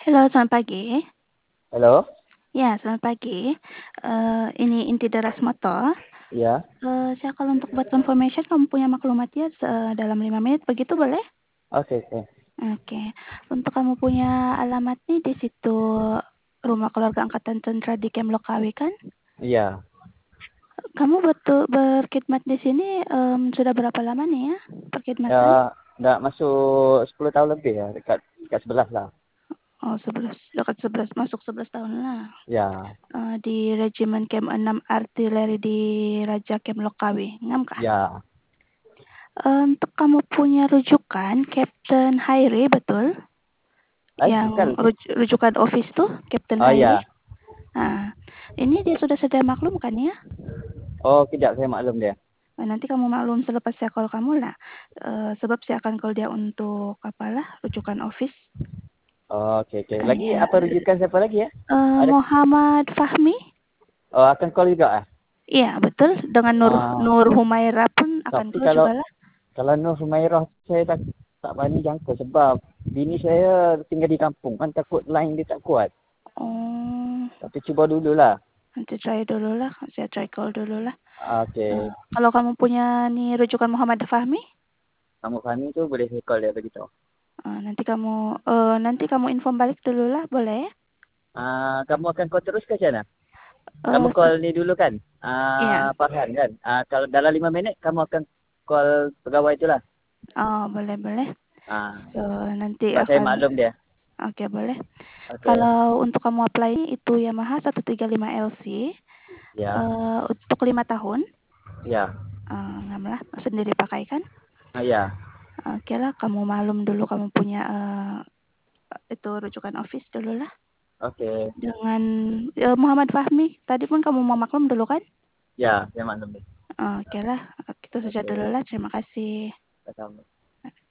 Halo, selamat pagi. Halo? Ya, selamat pagi. Ini Inti Deras Motor. Iya. Saya kalau untuk buat confirmation kamu punya maklumat ya dalam 5 menit, begitu boleh? Oke, oke. Oke. Untuk kamu punya alamat nih di situ Rumah Keluarga Angkatan Tentara di Kem Lokawi kan? Iya. Kamu betul berkhidmat di sini sudah berapa lama nih ya perkhidmatan? Ya, udah masuk 10 tahun lebih ya, dekat 11 lah. Oh, 11, dekat 11, masuk 11 tahun lah. Ya, Di Regimen Kem 6 Artileri di Raja Kem Lokawi, ngam kah? ya. Untuk kamu punya rujukan Captain Hairi, betul? Yang Bukan. rujukan office tuh, Captain Oh Hairi. ya. Nah, ini dia sudah sedia maklum kan ya? Oh, tidak, saya maklum dia. Nah, nanti kamu maklum selepas saya call kamu lah. Sebab saya akan call dia untuk apalah rujukan office. Oh, oke, oke. Lagi Ya, apa rujukan siapa lagi ya? Ada. Muhammad Fahmi. Oh, akan call juga ah. Iya, betul. Dengan Nur Ah, Nur Humaira pun akan tapi call kalau juga lah. kalau Nur Humairah saya tak berani jangkau sebab bini saya tinggal di kampung kan takut line dia tak kuat. Oh, Tapi cuba dululah. nanti try dulu lah. Saya try call dulu lah. Oke. Kalau kamu punya nih rujukan Muhammad Fahmi, Kamu Fahmi tu boleh saya call dia begitu. nanti kamu inform balik dulu lah, boleh ya? Kamu akan call terus ke sana? Kamu Eh, call ni dulu kan? iya. Farhan kan? Kalau dalam 5 minit kamu akan call pegawai itulah. Oh, boleh boleh. Ah, So, nanti sebab saya akan, maklum dia. oke boleh. Okey. Kalau untuk kamu apply itu Yamaha 135 LC, Ya. untuk 5 tahun, Ya. ngam lah, sendiri pakai kan? Ya. Oke lah, kamu malum dulu kamu punya itu rujukan office dulu lah. Okey. Dengan Muhammad Fahmi, tadi pun kamu mau maklum dulu kan? Ya, saya maklum dia. Oke lah, itu saja dulu Okey. lah. Terima kasih. Sama.